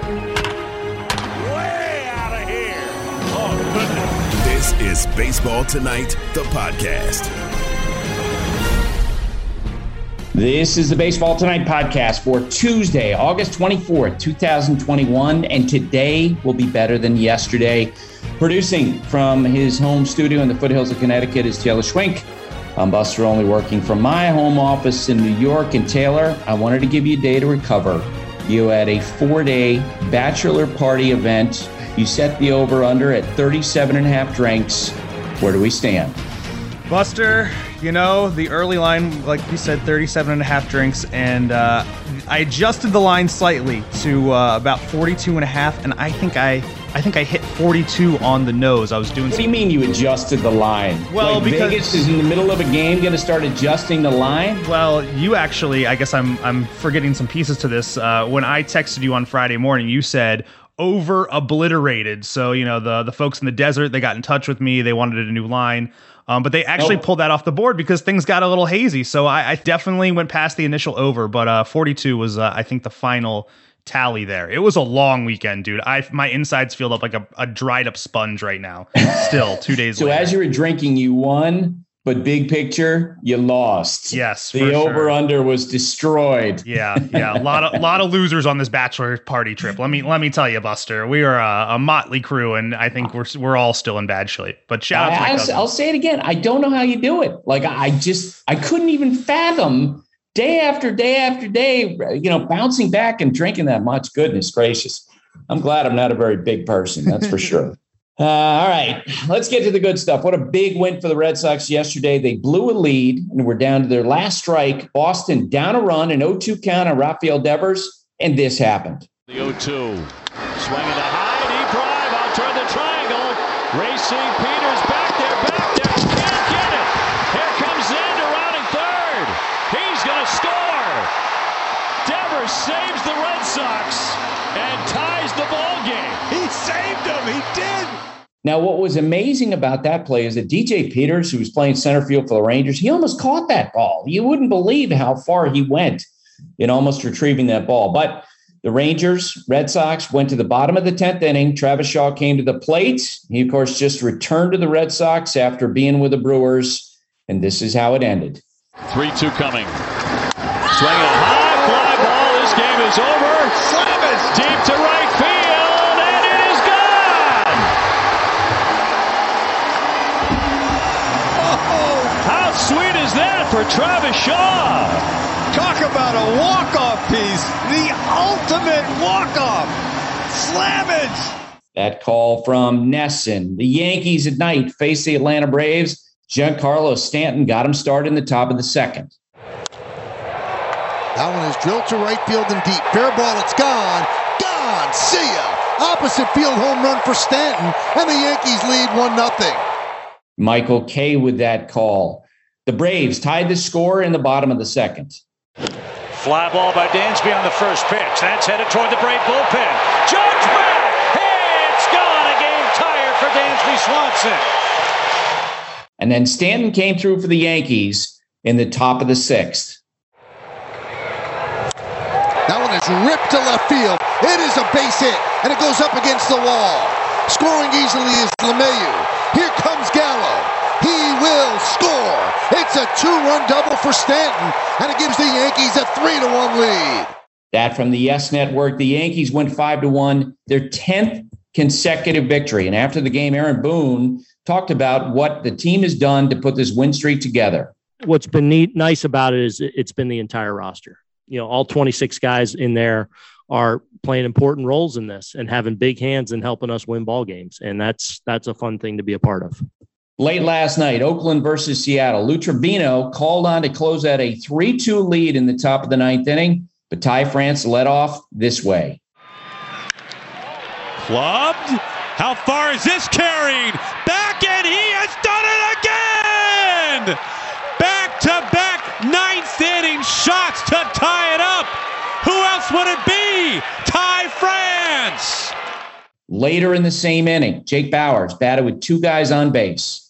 Way out of here. Oh, goodness. This is Baseball Tonight, the podcast. This is the Baseball Tonight podcast for Tuesday, August 24th, 2021, and today will be better than yesterday. Producing from his home studio in the foothills of Connecticut is Taylor Schwenk. I'm Buster Olney, working from my home office in New York. And Taylor, I wanted to give you a day to recover. You had a 4-day bachelor party event. You set the over-under at 37.5 drinks. Where do we stand? Buster, you know, the early line, like you said, 37.5 drinks, and I adjusted the line slightly to about 42.5, and I think I hit 42 on the nose. I was doing. What do you mean you adjusted the line? Well, like because Vegas is in the middle of a game, going to start adjusting the line? Well, you actually, I guess I'm forgetting some pieces to this. When I texted you on Friday morning, you said over obliterated. So, you know, the folks in the desert, they got in touch with me. They wanted a new line. But they actually pulled that off the board because things got a little hazy. So I definitely went past the initial over, but 42 was, I think, the final tally there. It was a long weekend, dude. My insides feel up like a dried up sponge right now. Still 2 days later. So as you were drinking, you won, but big picture, you lost. Yes, the over/under was destroyed. Yeah. A lot of losers on this bachelor party trip. Let me tell you, Buster, we are a motley crew, and I think we're all still in bad shape. But shout out to my cousin. I'll say it again. I don't know how you do it. Like I couldn't even fathom day after day after day, you know, bouncing back and drinking that much. Goodness gracious. I'm glad I'm not a very big person. That's for sure. All right, let's get to the good stuff. What a big win for the Red Sox yesterday. They blew a lead and were down to their last strike. Boston down a run, an 0-2 count on Rafael Devers, and this happened. The 0-2. Swinging a high, deep drive out toward the triangle. Racing Peters back there. Can't get it. Here comes Xander rounding third. He's going to score. Devers saves the Red Sox and ties the ball game. He saved him. He did. Now, what was amazing about that play is that DJ Peters, who was playing center field for the Rangers, he almost caught that ball. You wouldn't believe how far he went in almost retrieving that ball. But the Rangers, Red Sox, went to the bottom of the 10th inning. Travis Shaw came to the plate. He, of course, just returned to the Red Sox after being with the Brewers. And this is how it ended. 3-2 coming. Swinging a high fly ball. This game is over. Slam it deep to right field, and it is gone. Oh, how sweet is that for Travis Shaw? Talk about a walk-off piece. The ultimate walk-off. Slam it. That call from Nesson. The Yankees at night face the Atlanta Braves. Giancarlo Stanton got him started in the top of the second. That one is drilled to right field and deep. Fair ball, it's gone. Gone. See ya. Opposite field home run for Stanton, and the Yankees lead 1-0. Michael Kay with that call. The Braves tied the score in the bottom of the second. Fly ball by Dansby on the first pitch. That's headed toward the Brave bullpen. Judgment! Hey, it's gone. A game tire for Dansby Swanson. And then Stanton came through for the Yankees in the top of the sixth. That one is ripped to left field. It is a base hit, and it goes up against the wall. Scoring easily is LeMahieu. Here comes Gallo. He will score. It's a 2-run double for Stanton, and it gives the Yankees a 3-1 lead. That from the Yes Network. The Yankees win 5-1, their 10th consecutive victory. And after the game, Aaron Boone talked about what the team has done to put this win streak together. What's been nice about it is it's been the entire roster. You know, all 26 guys in there are playing important roles in this and having big hands and helping us win ball games. And that's a fun thing to be a part of. Late last night, Oakland versus Seattle. Lou Trivino called on to close out a 3-2 lead in the top of the ninth inning, but Ty France led off this way. Clubbed. How far is this carried? Back, and he has done it again! Back-to-back ninth inning shots to tie it up. Who else would it be? Ty France. Later in the same inning, Jake Bauers batted with two guys on base.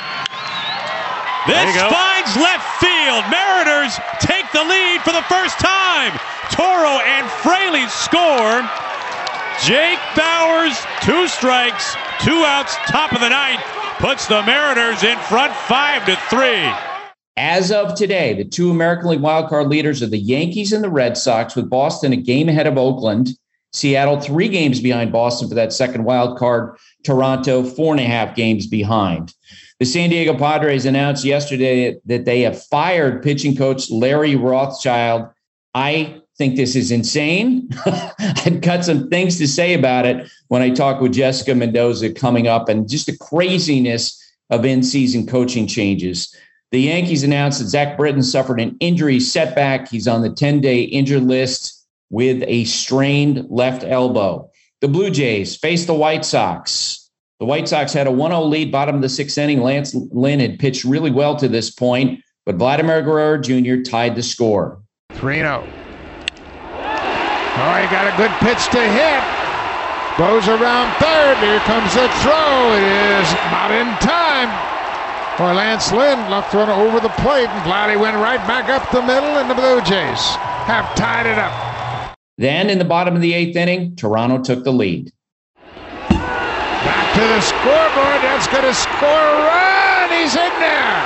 This finds left field. Mariners take the lead for the first time. Toro and Fraley score. Jake Bauers, 2 strikes, 2 outs, top of the 9th, puts the Mariners in front 5-3. As of today, the 2 American League wildcard leaders are the Yankees and the Red Sox, with Boston a game ahead of Oakland. Seattle 3 games behind Boston for that second wild card. Toronto 4.5 games behind. The San Diego Padres announced yesterday that they have fired pitching coach Larry Rothschild. I think this is insane. I've got some things to say about it when I talk with Jessica Mendoza coming up, and just the craziness of in-season coaching changes. The Yankees announced that Zach Britton suffered an injury setback. He's on the 10-day injured list with a strained left elbow. The Blue Jays faced the White Sox. The White Sox had a 1-0 lead, bottom of the 6th inning. Lance Lynn had pitched really well to this point, but Vladimir Guerrero Jr. tied the score. 3-0. Oh, he got a good pitch to hit. Goes around third. Here comes the throw. It is not in time for Lance Lynn. Left one over the plate, and Vladdy went right back up the middle, and the Blue Jays have tied it up. Then in the bottom of the 8th inning, Toronto took the lead. Back to the scoreboard. That's going to score a run. He's in there.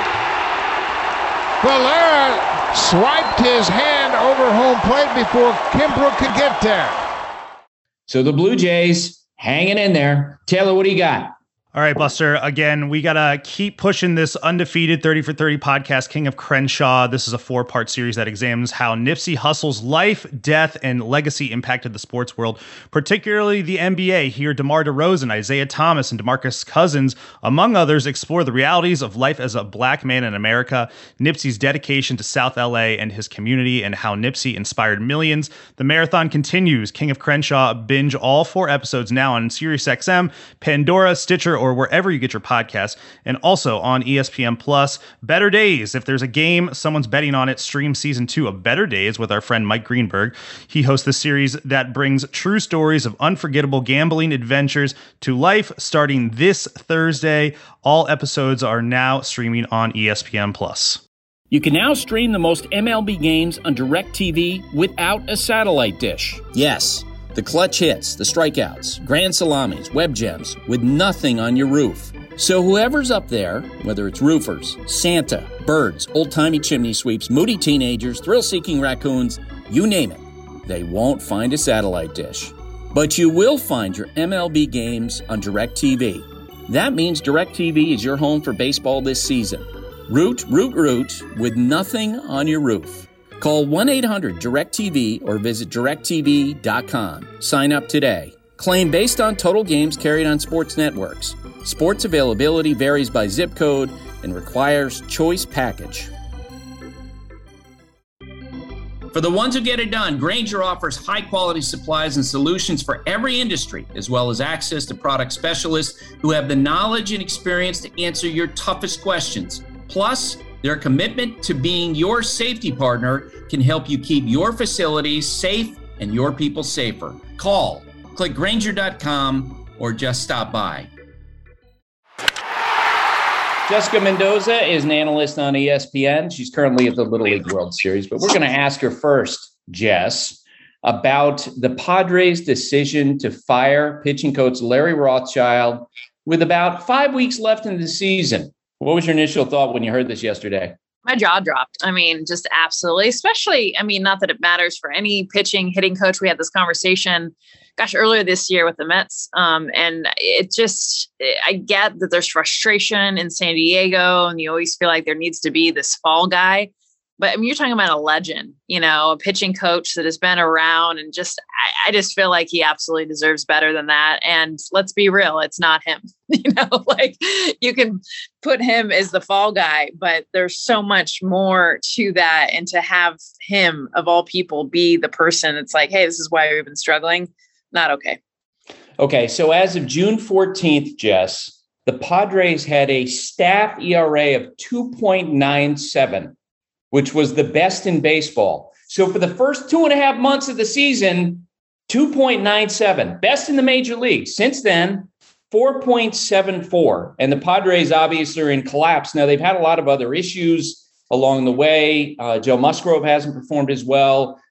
Valera swiped his hand over home plate before Kimbrough could get there. So the Blue Jays hanging in there. Taylor, what do you got? All right, Buster. Again, we got to keep pushing this undefeated 30 for 30 podcast, King of Crenshaw. This is a 4-part series that examines how Nipsey Hussle's life, death, and legacy impacted the sports world, particularly the NBA. Here, DeMar DeRozan, Isaiah Thomas, and DeMarcus Cousins, among others, explore the realities of life as a black man in America, Nipsey's dedication to South LA and his community, and how Nipsey inspired millions. The marathon continues. King of Crenshaw, binge all 4 episodes now on SiriusXM, Pandora, Stitcher, or wherever you get your podcasts, and also on ESPN Plus. Better Days. If there's a game someone's betting on it, stream season 2 of Better Days with our friend Mike Greenberg. He hosts the series that brings true stories of unforgettable gambling adventures to life, starting this Thursday. All episodes are now streaming on ESPN Plus. You can now stream the most MLB games on DirecTV without a satellite dish. Yes, the clutch hits, the strikeouts, grand salamis, web gems, with nothing on your roof. So whoever's up there, whether it's roofers, Santa, birds, old-timey chimney sweeps, moody teenagers, thrill-seeking raccoons, you name it, they won't find a satellite dish. But you will find your MLB games on DirecTV. That means DirecTV is your home for baseball this season. Root with nothing on your roof. Call 1-800-DIRECTV or visit directtv.com. Sign up today. Claim based on total games carried on sports networks. Sports availability varies by zip code and requires choice package. For the ones who get it done, Grainger offers high-quality supplies and solutions for every industry, as well as access to product specialists who have the knowledge and experience to answer your toughest questions. Plus, their commitment to being your safety partner can help you keep your facilities safe and your people safer. Call, click Grainger.com, or just stop by. Jessica Mendoza is an analyst on ESPN. She's currently at the Little League World Series, but we're going to ask her first, Jess, about the Padres' decision to fire pitching coach Larry Rothschild with about 5 weeks left in the season. What was your initial thought when you heard this yesterday? My jaw dropped. I mean, just absolutely, especially, I mean, not that it matters for any pitching, hitting coach. We had this conversation, earlier this year with the Mets. And it just, I get that there's frustration in San Diego and you always feel like there needs to be this fall guy. But I mean, you're talking about a legend, a pitching coach that has been around, and just, I just feel like he absolutely deserves better than that. And let's be real, it's not him, like you can put him as the fall guy, but there's so much more to that. And to have him of all people be the person that's like, hey, this is why we've been struggling. Not okay. Okay. So as of June 14th, Jess, the Padres had a staff ERA of 2.97. which was the best in baseball. So for the first 2.5 months of the season, 2.97, best in the major league. Since then, 4.74. And the Padres obviously are in collapse. Now, they've had a lot of other issues along the way. Joe Musgrove hasn't performed as well.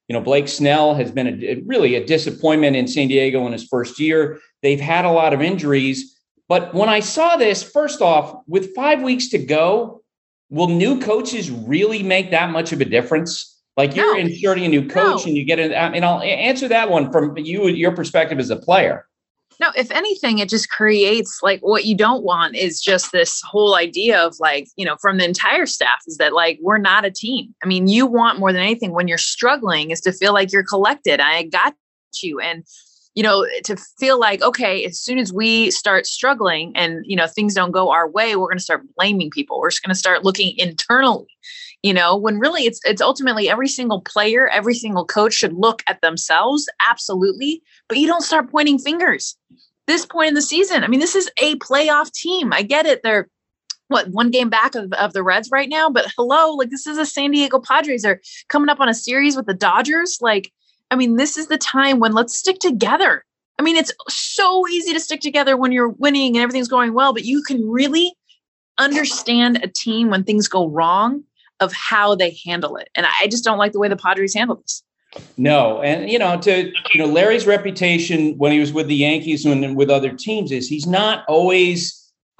Blake Snell has been really a disappointment in San Diego in his first year. They've had a lot of injuries. But when I saw this, first off, with 5 weeks to go, will new coaches really make that much of a difference? Like you're inserting a new coach and you get it. I mean, I'll answer that one from your perspective as a player. No, if anything, it just creates like what you don't want is just this whole idea of like, from the entire staff is that like, we're not a team. I mean, you want more than anything when you're struggling is to feel like you're collected. I got you. And, to feel like, okay, as soon as we start struggling and, things don't go our way, we're going to start blaming people. We're just going to start looking internally, when really it's ultimately every single player, every single coach should look at themselves. Absolutely. But you don't start pointing fingers. This point in the season, I mean, this is a playoff team. I get it. They're one game back of the Reds right now, but hello, like this is a San Diego Padres. They're coming up on a series with the Dodgers. Like, I mean, this is the time when let's stick together. I mean, it's so easy to stick together when you're winning and everything's going well, but you can really understand a team when things go wrong of how they handle it. And I just don't like the way the Padres handle this. No. And, Larry's reputation when he was with the Yankees and with other teams is he's not always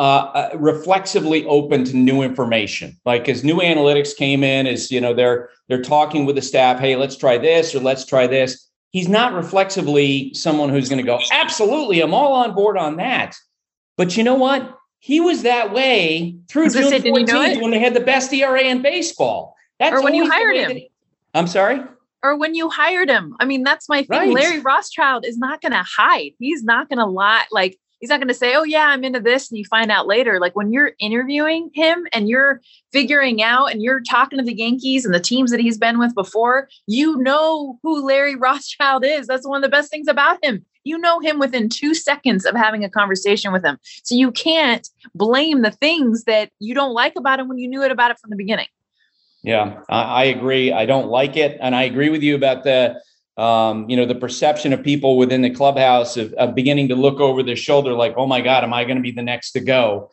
reflexively open to new information. Like as new analytics came in, they're talking with the staff, hey, let's try this or let's try this. He's not reflexively someone who's going to go, absolutely, I'm all on board on that. But you know what? He was that way through June 14th when they had the best ERA in baseball. Or when you hired him. I'm sorry? Or when you hired him. I mean, that's my thing. Right. Larry Rothschild is not going to hide. He's not going to lie. Like, he's not going to say, oh, yeah, I'm into this. And you find out later. Like when you're interviewing him and you're figuring out and you're talking to the Yankees and the teams that he's been with before, you know who Larry Rothschild is. That's one of the best things about him. You know him within 2 seconds of having a conversation with him. So you can't blame the things that you don't like about him when you knew about it from the beginning. Yeah, I agree. I don't like it. And I agree with you about the perception of people within the clubhouse of beginning to look over their shoulder like, oh, my God, am I going to be the next to go?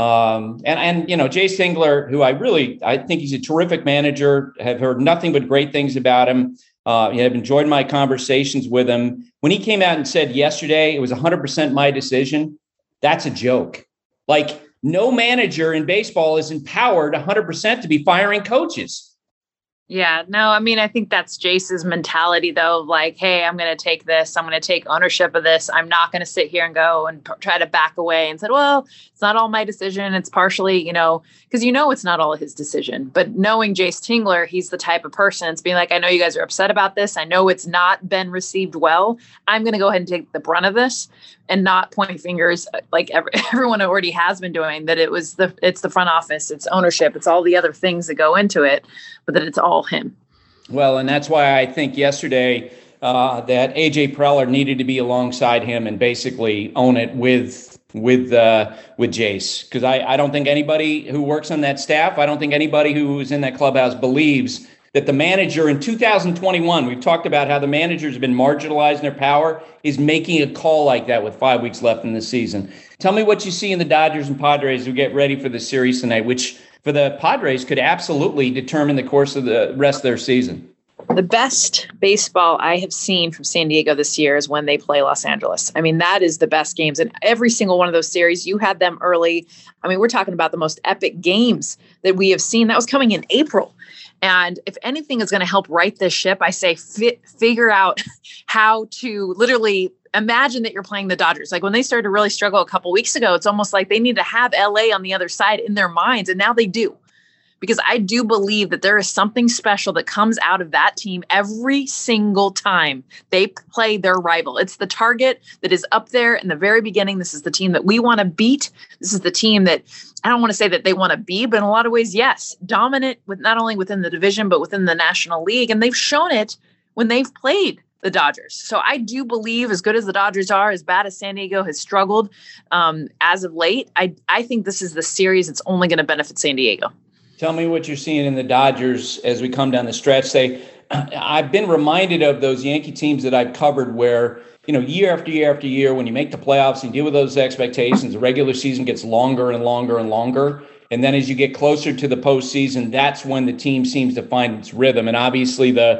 Jayce Tingler, who I think he's a terrific manager, have heard nothing but great things about him. I've enjoyed my conversations with him. When he came out and said yesterday it was 100% my decision, that's a joke. Like no manager in baseball is empowered 100% to be firing coaches. Yeah, no, I mean, I think that's Jayce's mentality, though. Like, hey, I'm going to take this. I'm going to take ownership of this. I'm not going to sit here and go and try to back away and say, well, it's not all my decision. It's partially, because it's not all his decision. But knowing Jayce Tingler, he's the type of person that's being like, I know you guys are upset about this. I know it's not been received well. I'm going to go ahead and take the brunt of this and not pointing fingers like everyone already has been doing, that it's the front office, it's ownership, it's all the other things that go into it, but that it's all him. Well, and that's why I think yesterday that AJ Preller needed to be alongside him and basically own it with Jayce, because I don't think anybody who works on that staff, I don't think anybody who's in that clubhouse believes that the manager in 2021, we've talked about how the managers have been marginalized in their power, is making a call like that with 5 weeks left in the season. Tell me what you see in the Dodgers and Padres who get ready for the series tonight, which for the Padres could absolutely determine the course of the rest of their season. The best baseball I have seen from San Diego this year is when they play Los Angeles. I mean, that is the best games in every single one of those series. You had them early. I mean, we're talking about the most epic games that we have seen. That was coming in April. And if anything is going to help right this ship, I say figure out how to literally imagine that you're playing the Dodgers. Like when they started to really struggle a couple weeks ago, it's almost like they need to have LA on the other side in their minds. And now they do. Because I do believe that there is something special that comes out of that team every single time they play their rival. It's the target that is up there in the very beginning. This is the team that we want to beat. This is the team that I don't want to say that they want to be, but in a lot of ways, yes, dominant with not only within the division, but within the National League. And they've shown it when they've played the Dodgers. So I do believe, as good as the Dodgers are, as bad as San Diego has struggled as of late, I think this is the series that's only going to benefit San Diego. Tell me what you're seeing in the Dodgers as we come down the stretch. I've been reminded of those Yankee teams that I've covered where, year after year after year, when you make the playoffs and deal with those expectations, the regular season gets longer and longer and longer. And then as you get closer to the postseason, that's when the team seems to find its rhythm. And obviously the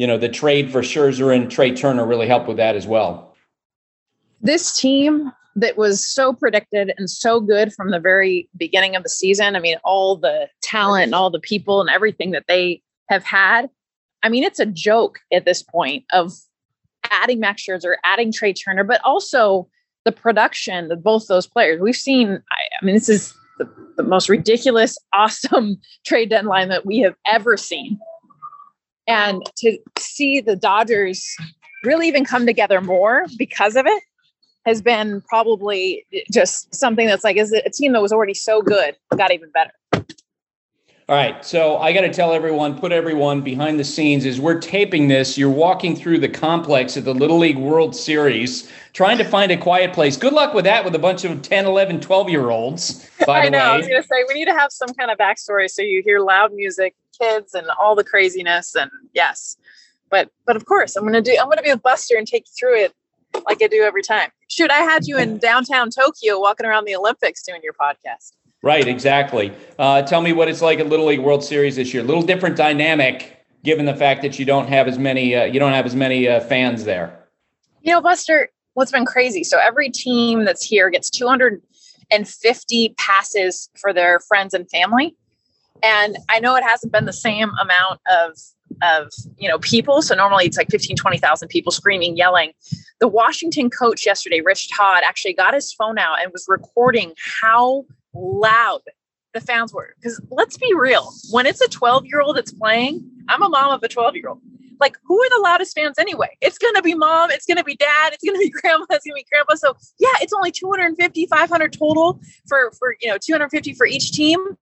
the trade for Scherzer and Trey Turner really helped with that as well. This team that was so predicted and so good from the very beginning of the season. I mean, all the talent and all the people and everything that they have had. I mean, it's a joke at this point of adding Max Scherzer, adding Trey Turner, but also the production of both those players. We've seen, I mean, this is the most ridiculous, awesome trade deadline that we have ever seen. And to see the Dodgers really even come together more because of it has been probably just something that's like, is it a team that was already so good, got even better. All right, so I got to tell everyone, put everyone behind the scenes. As we're taping this, you're walking through the complex of the Little League World Series, trying to find a quiet place. Good luck with that with a bunch of 10, 11, 12-year-olds, by the way. I know, I was going to say, we need to have some kind of backstory so you hear loud music, kids, and all the craziness, and yes. But of course, I'm going to be with Buster and take you through it like I do every time. Shoot, I had you in downtown Tokyo walking around the Olympics doing your podcast. Right, exactly. Tell me what it's like at Little League World Series this year. A little different dynamic, given the fact that you don't have as many fans there. Buster, what's been crazy? So every team that's here gets 250 passes for their friends and family, and I know it hasn't been the same amount of people. So normally it's like 15, 20,000 people screaming, yelling. The Washington coach yesterday, Rich Todd, actually got his phone out and was recording how loud the fans were. Because let's be real, when it's a 12-year-old that's playing, I'm a mom of a 12-year-old. Like, who are the loudest fans anyway? It's going to be mom, it's going to be dad, it's going to be grandma, it's going to be grandpa. So yeah, it's only 250, 500 total for 250 for each team.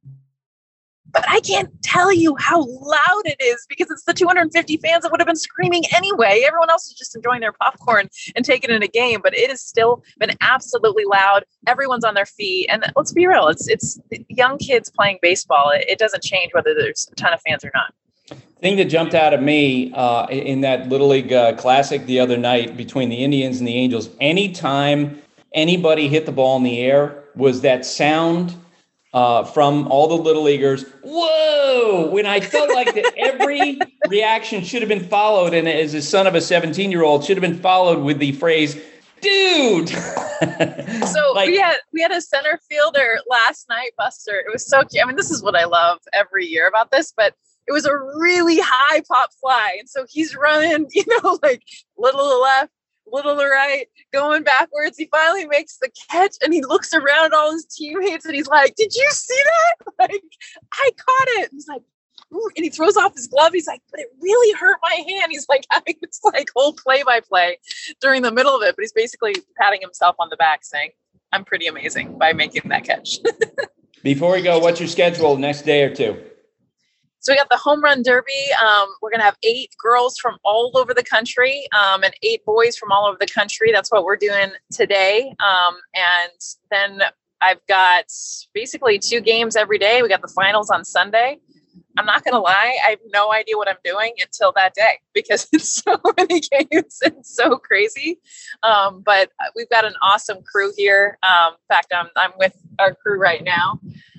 But I can't tell you how loud it is because it's the 250 fans that would have been screaming anyway. Everyone else is just enjoying their popcorn and taking in a game, but it has still been absolutely loud. Everyone's on their feet. And let's be real, it's young kids playing baseball. It doesn't change whether there's a ton of fans or not. Thing that jumped out at me in that Little League Classic the other night between the Indians and the Angels, anytime anybody hit the ball in the air was that sound from all the Little Leaguers, whoa, when I felt like that every reaction should have been followed, and as a son of a 17-year-old, should have been followed with the phrase, dude. So we had a center fielder last night, Buster. It was so cute. I mean, this is what I love every year about this, but it was a really high pop fly. And so he's running, like little to the left, little to the right, going backwards. He finally makes the catch and he looks around at all his teammates and he's like, did you see that? Like, I caught it. And he's like, ooh, and he throws off his glove. He's like, but it really hurt my hand. He's like having this like whole play-by-play during the middle of it. But he's basically patting himself on the back saying, I'm pretty amazing by making that catch. Before we go, what's your schedule next day or two? So we got the home run derby. We're going to have 8 girls from all over the country and 8 boys from all over the country. That's what we're doing today. And then I've got basically 2 games every day. We got the finals on Sunday. I'm not going to lie. I have no idea what I'm doing until that day because it's so many games and so crazy. But we've got an awesome crew here. In fact, I'm with our crew right now.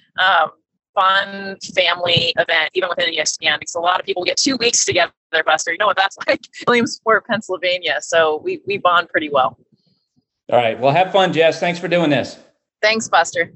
Fun family event, even within ESPN, because a lot of people get 2 weeks together, Buster. You know what that's like? Williamsport, Pennsylvania. So we bond pretty well. All right. Well, have fun, Jess. Thanks for doing this. Thanks, Buster.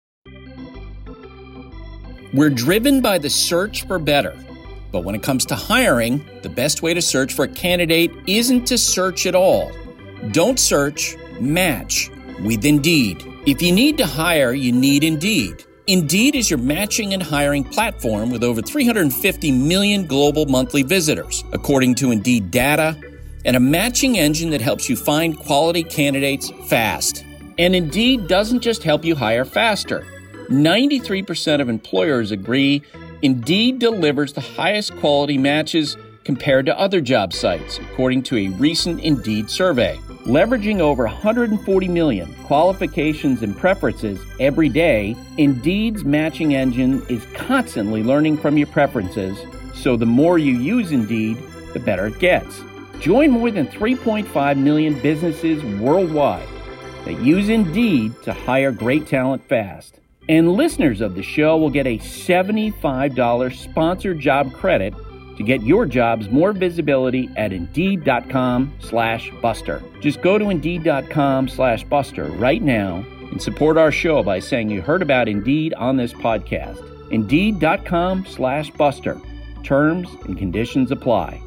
We're driven by the search for better. But when it comes to hiring, the best way to search for a candidate isn't to search at all. Don't search, match with Indeed. If you need to hire, you need Indeed. Indeed is your matching and hiring platform with over 350 million global monthly visitors, according to Indeed data, and a matching engine that helps you find quality candidates fast. And Indeed doesn't just help you hire faster. 93% of employers agree Indeed delivers the highest quality matches compared to other job sites, according to a recent Indeed survey. Leveraging over 140 million qualifications and preferences every day, Indeed's matching engine is constantly learning from your preferences, so the more you use Indeed, the better it gets. Join more than 3.5 million businesses worldwide that use Indeed to hire great talent fast. And listeners of the show will get a $75 sponsored job credit to get your jobs more visibility at Indeed.com/Buster. Just go to Indeed.com/Buster right now and support our show by saying you heard about Indeed on this podcast. Indeed.com/Buster. Terms and conditions apply.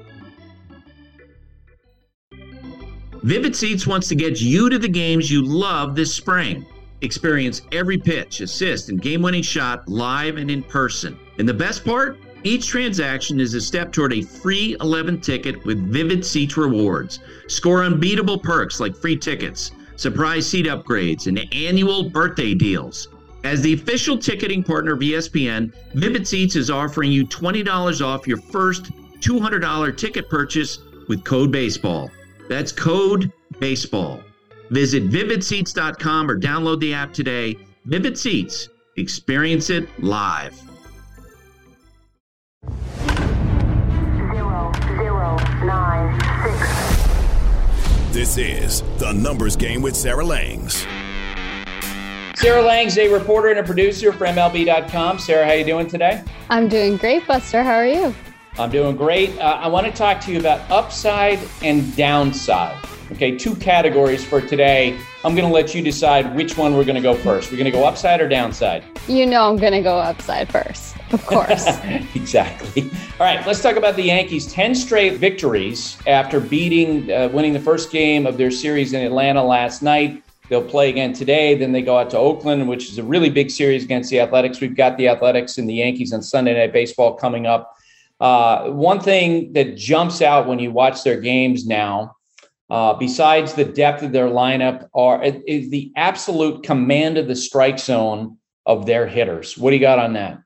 Vivid Seats wants to get you to the games you love this spring. Experience every pitch, assist, and game-winning shot live and in person. And the best part? Each transaction is a step toward a free 11 ticket with Vivid Seats rewards. Score unbeatable perks like free tickets, surprise seat upgrades, and annual birthday deals. As the official ticketing partner of ESPN, Vivid Seats is offering you $20 off your first $200 ticket purchase with code BASEBALL. That's code BASEBALL. Visit vividseats.com or download the app today. Vivid Seats. Experience it live. 009-6. This is The Numbers Game with Sarah Langs. Sarah Langs, a reporter and a producer for MLB.com. Sarah, how you doing today? I'm doing great, Buster. How are you? I'm doing great. I want to talk to you about upside and downside. Okay, two categories for today. I'm going to let you decide which one we're going to go first. We're going to go upside or downside? You know I'm going to go upside first, of course. Exactly. All right, let's talk about the Yankees. 10 straight victories after winning the first game of their series in Atlanta last night. They'll play again today. Then they go out to Oakland, which is a really big series against the Athletics. We've got the Athletics and the Yankees on Sunday Night Baseball coming up. One thing that jumps out when you watch their games now, besides the depth of their lineup, is the absolute command of the strike zone of their hitters. What do you got on that?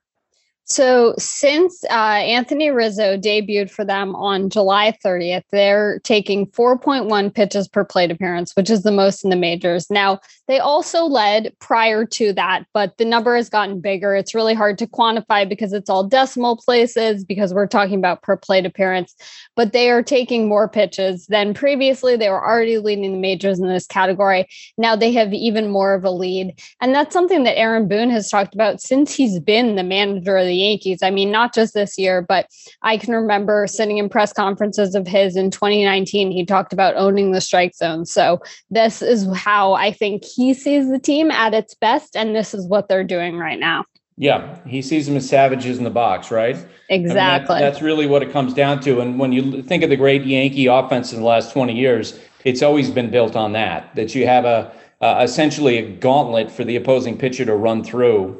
So since Anthony Rizzo debuted for them on July 30th, they're taking 4.1 pitches per plate appearance, which is the most in the majors. Now, they also led prior to that, but the number has gotten bigger. It's really hard to quantify because it's all decimal places because we're talking about per plate appearance, but they are taking more pitches than previously. They were already leading the majors in this category. Now they have even more of a lead. And that's something that Aaron Boone has talked about since he's been the manager of the Yankees. I mean, not just this year, but I can remember sitting in press conferences of his in 2019. He talked about owning the strike zone. So this is how I think he sees the team at its best. And this is what they're doing right now. Yeah, he sees them as savages in the box, right? Exactly. I mean, that's really what it comes down to. And when you think of the great Yankee offense in the last 20 years, it's always been built on that you have essentially a gauntlet for the opposing pitcher to run through,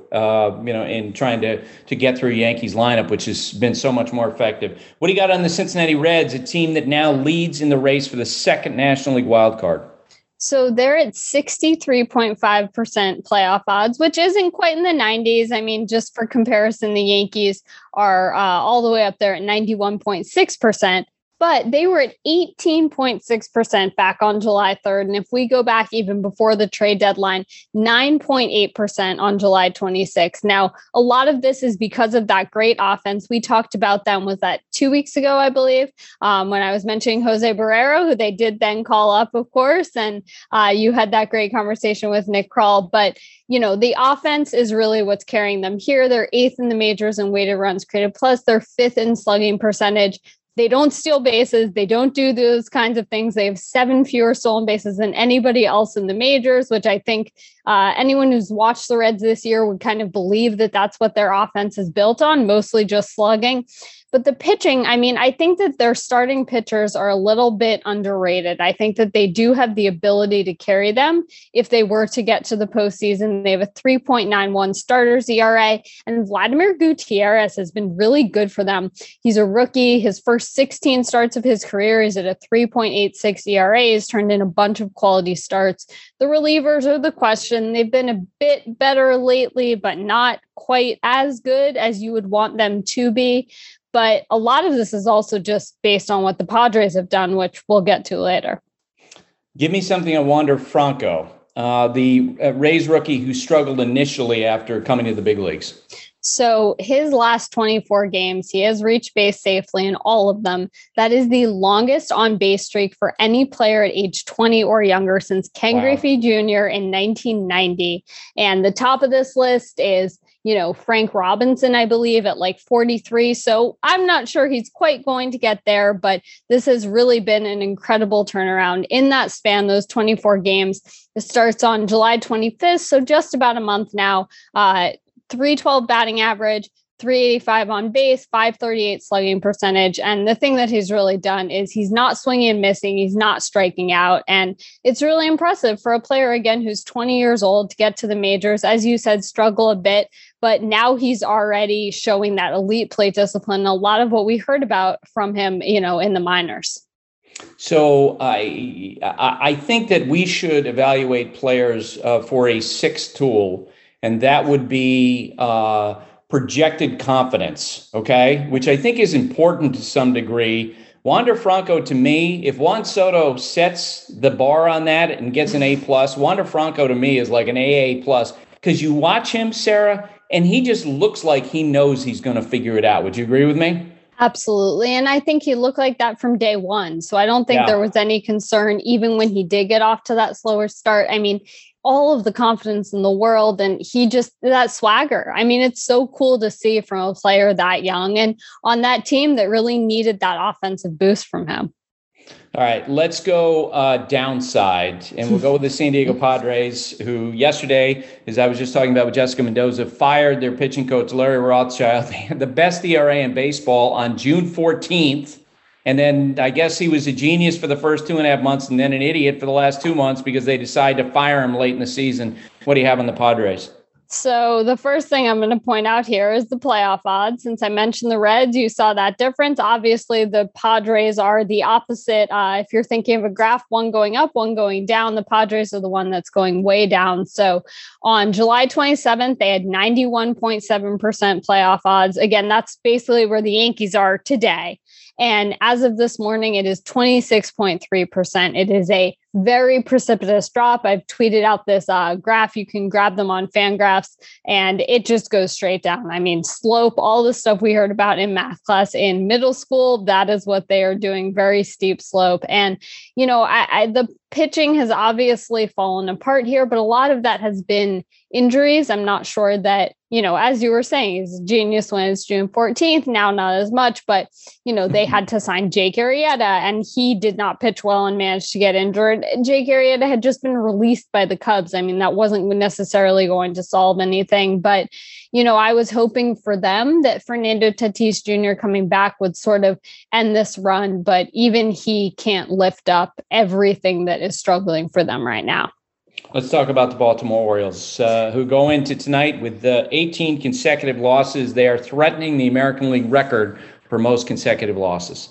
in trying to get through Yankees lineup, which has been so much more effective. What do you got on the Cincinnati Reds, a team that now leads in the race for the second National League wildcard? So they're at 63.5% playoff odds, which isn't quite in the 90s. I mean, just for comparison, the Yankees are all the way up there at 91.6%. But they were at 18.6% back on July 3rd. And if we go back even before the trade deadline, 9.8% on July 26th. Now, a lot of this is because of that great offense. We talked about them, was that 2 weeks ago, I believe, when I was mentioning Jose Barrero, who they did then call up, of course. And you had that great conversation with Nick Krall. But the offense is really what's carrying them here. They're 8th in the majors in weighted runs created, plus they're 5th in slugging percentage. They don't steal bases. They don't do those kinds of things. They have 7 fewer stolen bases than anybody else in the majors, which I think anyone who's watched the Reds this year would kind of believe that that's what their offense is built on, mostly just slugging. But the pitching, I mean, I think that their starting pitchers are a little bit underrated. I think that they do have the ability to carry them if they were to get to the postseason. They have a 3.91 starters ERA, and Vladimir Gutierrez has been really good for them. He's a rookie. His first 16 starts of his career is at a 3.86 ERA. He's turned in a bunch of quality starts. The relievers are the question. They've been a bit better lately, but not quite as good as you would want them to be. But a lot of this is also just based on what the Padres have done, which we'll get to later. Give me something on Wander Franco, the Rays rookie who struggled initially after coming to the big leagues. So his last 24 games, he has reached base safely in all of them. That is the longest on base streak for any player at age 20 or younger since Ken Griffey Jr. in 1990. And the top of this list is Frank Robinson, I believe, at like 43. So I'm not sure he's quite going to get there, but this has really been an incredible turnaround in that span, those 24 games. It starts on July 25th, so just about a month now. 312 batting average, 385 on base, 538 slugging percentage. And the thing that he's really done is he's not swinging and missing. He's not striking out. And it's really impressive for a player, again, who's 20 years old to get to the majors. As you said, struggle a bit, but now he's already showing that elite plate discipline. A lot of what we heard about from him, in the minors. So I think that we should evaluate players for a sixth tool, and that would be projected confidence, okay, which I think is important to some degree. Wander Franco, to me, if Juan Soto sets the bar on that and gets an A+, Wander Franco to me is like an AA+, because you watch him, Sarah, and he just looks like he knows he's going to figure it out. Would you agree with me? Absolutely. And I think he looked like that from day one. So I don't think there was any concern, even when he did get off to that slower start. I mean, all of the confidence in the world, and that swagger. I mean, it's so cool to see from a player that young and on that team that really needed that offensive boost from him. All right, let's go downside, and we'll go with the San Diego Padres, who yesterday, as I was just talking about with Jessica Mendoza, fired their pitching coach, Larry Rothschild. They had the best ERA in baseball on June 14th. And then I guess he was a genius for the first 2.5 months and then an idiot for the last 2 months because they decided to fire him late in the season. What do you have on the Padres? So the first thing I'm going to point out here is the playoff odds. Since I mentioned the Reds, you saw that difference. Obviously, the Padres are the opposite. If you're thinking of a graph, one going up, one going down, the Padres are the one that's going way down. So on July 27th, they had 91.7% playoff odds. Again, that's basically where the Yankees are today. And as of this morning, it is 26.3%. It is a very precipitous drop. I've tweeted out this graph. You can grab them on Fangraphs, and it just goes straight down. I mean, slope, all the stuff we heard about in math class in middle school, that is what they are doing, very steep slope. And, the pitching has obviously fallen apart here, but a lot of that has been injuries. I'm not sure that, as you were saying, he's a genius when it's June 14th, now not as much, but, they had to sign Jake Arrieta, and he did not pitch well and managed to get injured. Jake Arrieta had just been released by the Cubs. I mean, that wasn't necessarily going to solve anything, but, I was hoping for them that Fernando Tatis Jr. coming back would sort of end this run, but even he can't lift up everything that is struggling for them right now. Let's talk about the Baltimore Orioles, who go into tonight with 18 consecutive losses. They are threatening the American League record for most consecutive losses.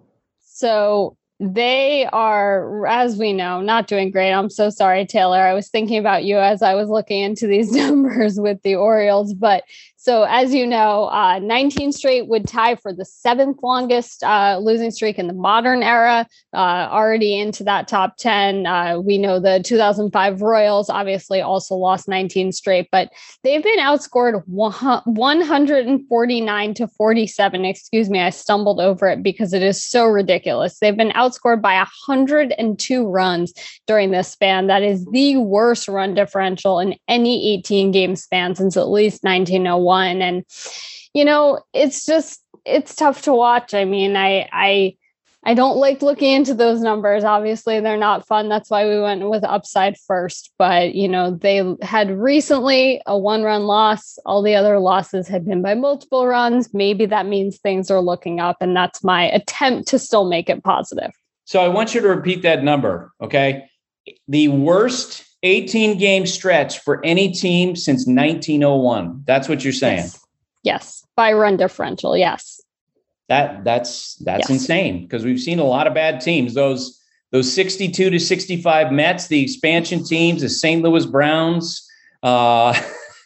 So they are, as we know, not doing great. I'm so sorry, Taylor. I was thinking about you as I was looking into these numbers with the Orioles. But so as you know, 19 straight would tie for the 7th longest losing streak in the modern era, already into that top 10. We know the 2005 Royals obviously also lost 19 straight, but they've been outscored 149-47. Excuse me, I stumbled over it because it is so ridiculous. They've been outscored by 102 runs during this span. That is the worst run differential in any 18-game span since at least 1901. And, it's tough to watch. I mean, I don't like looking into those numbers. Obviously, they're not fun. That's why we went with upside first. But, they had recently a 1-run loss. All the other losses had been by multiple runs. Maybe that means things are looking up. And that's my attempt to still make it positive. So I want you to repeat that number, okay? The worst 18-game stretch for any team since 1901. That's what you're saying. Yes. By run differential. Yes. That's insane because we've seen a lot of bad teams. Those 62-65 Mets, the expansion teams, the St. Louis Browns, the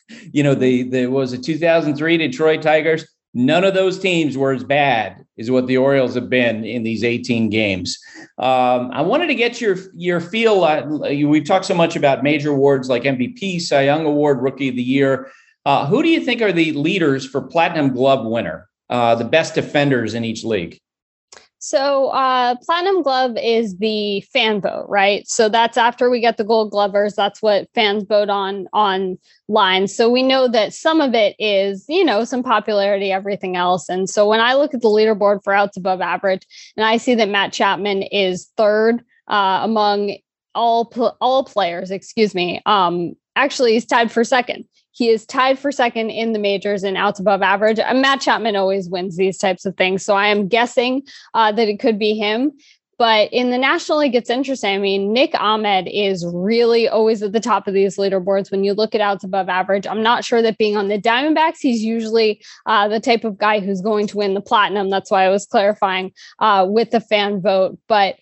2003 Detroit Tigers. None of those teams were as bad as what the Orioles have been in these 18 games. I wanted to get your feel. We've talked so much about major awards like MVP, Cy Young Award, Rookie of the Year. Who do you think are the leaders for Platinum Glove winner, the best defenders in each league? So Platinum Glove is the fan vote, right? So that's after we get the Gold Glovers. That's what fans vote on online. So we know that some of it is, some popularity, everything else. And so when I look at the leaderboard for outs above average, and I see that Matt Chapman is third among all players, actually he's tied for second. He is tied for second in the majors in outs above average. Matt Chapman always wins these types of things. So I am guessing that it could be him. But in the National League, it's interesting. I mean, Nick Ahmed is really always at the top of these leaderboards when you look at outs above average. I'm not sure that being on the Diamondbacks, he's usually the type of guy who's going to win the Platinum. That's why I was clarifying with the fan vote. But,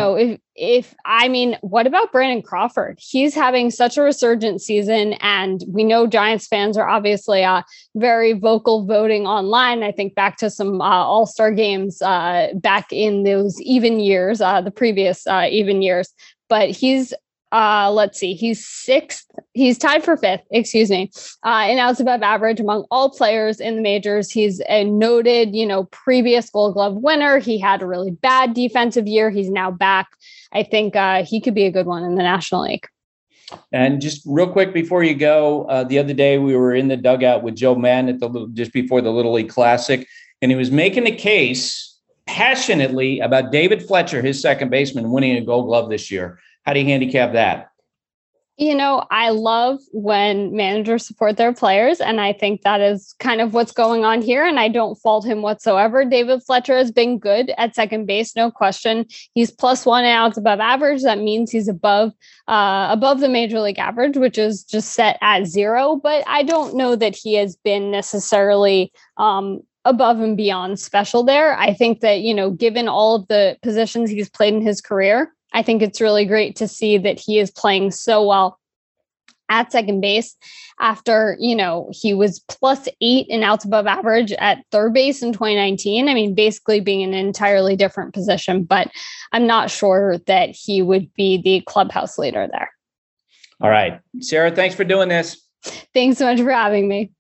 what about Brandon Crawford? He's having such a resurgent season, and we know Giants fans are obviously very vocal voting online. I think back to some All-Star games back in those even years, the previous even years. But he's he's sixth. He's tied for fifth, in outs above average among all players in the majors. He's a noted, previous Gold Glove winner. He had a really bad defensive year. He's now back. I think he could be a good one in the National League. And just real quick before you go, the other day we were in the dugout with Joe Madden just before the Little League Classic, and he was making a case passionately about David Fletcher, his second baseman, winning a Gold Glove this year. How do you handicap that? I love when managers support their players, and I think that is kind of what's going on here, and I don't fault him whatsoever. David Fletcher has been good at second base, no question. He's +1 outs above average. That means he's above the major league average, which is just set at 0, but I don't know that he has been necessarily above and beyond special there. I think that, given all of the positions he's played in his career, I think it's really great to see that he is playing so well at second base after, he was +8 in outs above average at third base in 2019. I mean, basically being in an entirely different position, but I'm not sure that he would be the clubhouse leader there. All right. Sarah, thanks for doing this. Thanks so much for having me.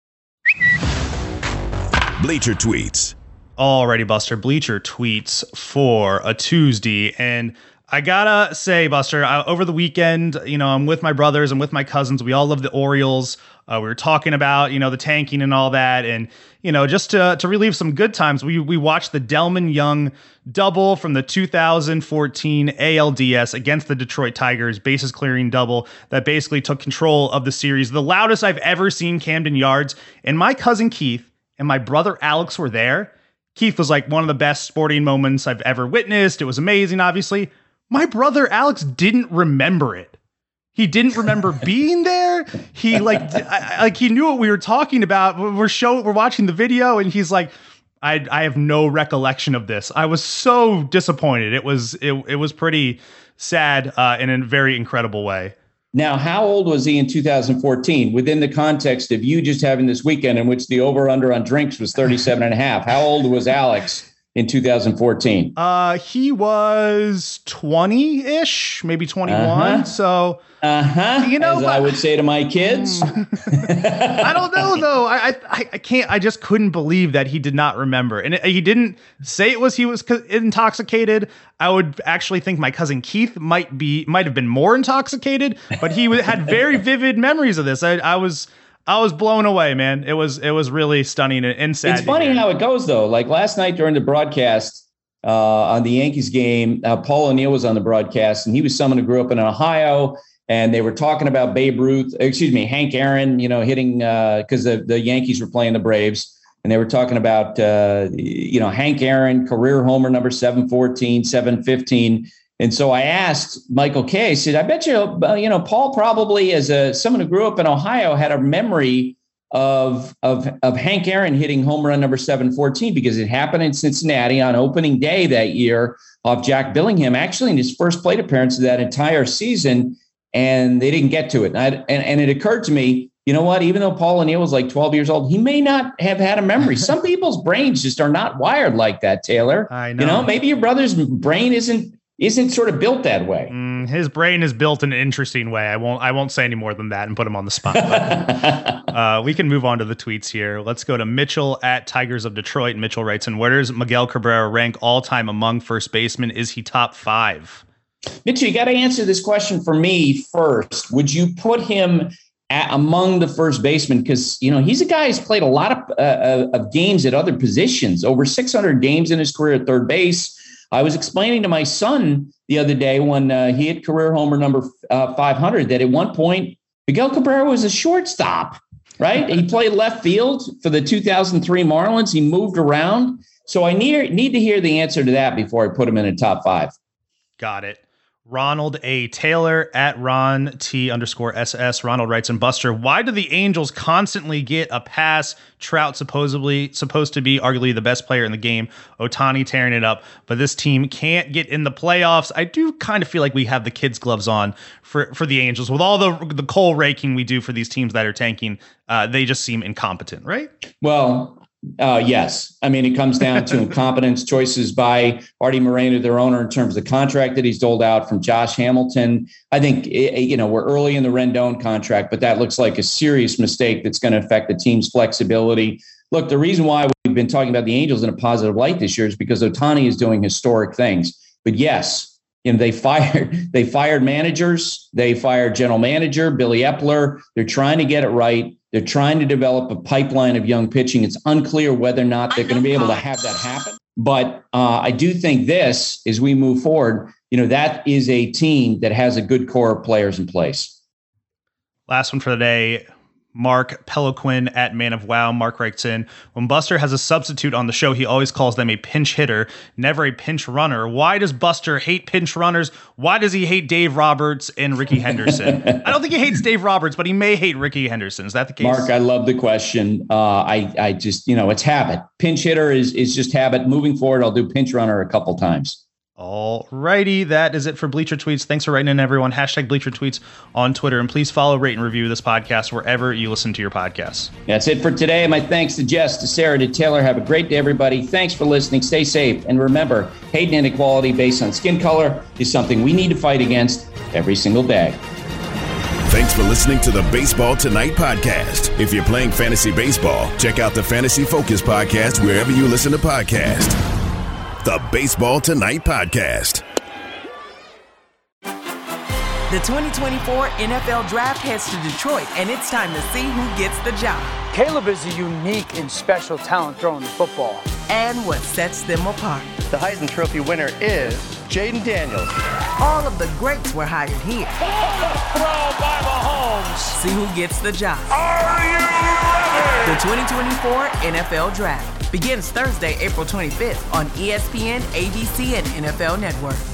Bleacher Tweets. Alrighty, Buster. Bleacher Tweets for a Tuesday. And I gotta say, Buster, over the weekend, I'm with my brothers, I'm with my cousins. We all love the Orioles. We were talking about, the tanking and all that. And, just to relieve some good times, we watched the Delman Young double from the 2014 ALDS against the Detroit Tigers, bases clearing double that basically took control of the series. The loudest I've ever seen Camden Yards. And my cousin Keith and my brother Alex were there. Keith was like one of the best sporting moments I've ever witnessed. It was amazing, obviously. My brother Alex didn't remember it. He didn't remember being there. He he knew what we were talking about. We're watching the video, and he's like, I have no recollection of this. I was so disappointed. It was pretty sad in a very incredible way. Now, how old was he in 2014 within the context of you just having this weekend in which the over-under on drinks was 37.5? How old was Alex in 2014? He was 20-ish, maybe 21. So, as I would say to my kids. I don't know, though. I can't. I just couldn't believe that he did not remember. And he didn't say he was intoxicated. I would actually think my cousin Keith might have been more intoxicated, but he had very vivid memories of this. I was blown away, man. It was really stunning and sad. It's funny how it goes, though. Like last night during the broadcast on the Yankees game, Paul O'Neill was on the broadcast, and he was someone who grew up in Ohio, and they were talking about Hank Aaron, hitting because the Yankees were playing the Braves. And they were talking about, Hank Aaron, career homer number 714, 715. And so I asked Michael Kay, I said, I bet Paul probably, as someone who grew up in Ohio, had a memory of Hank Aaron hitting home run number 714 because it happened in Cincinnati on opening day that year off Jack Billingham, actually in his first plate appearance of that entire season. And they didn't get to it. And it occurred to me, you know what? Even though Paul O'Neill was like 12 years old, he may not have had a memory. Some people's brains just are not wired like that, Taylor. I know. Maybe your brother's brain isn't isn't sort of built that way. His brain is built in an interesting way. I won't say any more than that and put him on the spot. But, we can move on to the tweets here. Let's go to Mitchell at Tigers of Detroit. Mitchell writes in, where does Miguel Cabrera rank all time among first basemen? Is he top 5? Mitchell, you got to answer this question for me first. Would you put him among the first basemen? Because, he's a guy who's played a lot of games at other positions, over 600 games in his career at third base. I was explaining to my son the other day when he hit career homer number 500 that at one point, Miguel Cabrera was a shortstop, right? He played left field for the 2003 Marlins. He moved around. So I need to hear the answer to that before I put him in a top 5. Got it. Ronald A. Taylor at Ron_T_SS. Ronald writes in, Buster, why do the Angels constantly get a pass? Trout supposed to be arguably the best player in the game. Ohtani tearing it up, but this team can't get in the playoffs. I do kind of feel like we have the kids' gloves on for the Angels. With all the coal raking we do for these teams that are tanking, they just seem incompetent, right? Well, yes. I mean, it comes down to incompetence, choices by Artie Moreno, their owner, in terms of the contract that he's doled out from Josh Hamilton. I think, we're early in the Rendon contract, but that looks like a serious mistake that's going to affect the team's flexibility. Look, the reason why we've been talking about the Angels in a positive light this year is because Ohtani is doing historic things. But yes, they fired managers. They fired general manager Billy Epler. They're trying to get it right. They're trying to develop a pipeline of young pitching. It's unclear whether or not they're going to be able to have that happen. But I do think this, as we move forward, that is a team that has a good core of players in place. Last one for the day. Mark Peloquin at Man of Wow. Mark writes in, when Buster has a substitute on the show, he always calls them a pinch hitter, never a pinch runner. Why does Buster hate pinch runners? Why does he hate Dave Roberts and Ricky Henderson? I don't think he hates Dave Roberts, but he may hate Ricky Henderson. Is that the case? Mark, I love the question. I just, it's habit. Pinch hitter is just habit. Moving forward, I'll do pinch runner a couple times. All righty, that is it for Bleacher Tweets. Thanks for writing in, everyone. Hashtag Bleacher Tweets on Twitter, and please follow, rate, and review this podcast wherever you listen to your podcasts. That's it for today. My thanks to Jess, to Sarah, to Taylor. Have a great day, everybody. Thanks for listening. Stay safe. And remember, hate and inequality based on skin color is something we need to fight against every single day. Thanks for listening to the Baseball Tonight podcast. If you're playing fantasy baseball, check out the Fantasy Focus podcast wherever you listen to podcasts. The Baseball Tonight podcast. The 2024 NFL Draft heads to Detroit, and it's time to see who gets the job. Caleb is a unique and special talent throwing the football. And what sets them apart. The Heisman Trophy winner is Jaden Daniels. All of the greats were hired here. Throw by Mahomes. See who gets the job. Are you ready? The 2024 NFL Draft begins Thursday, April 25th on ESPN, ABC, and NFL Network.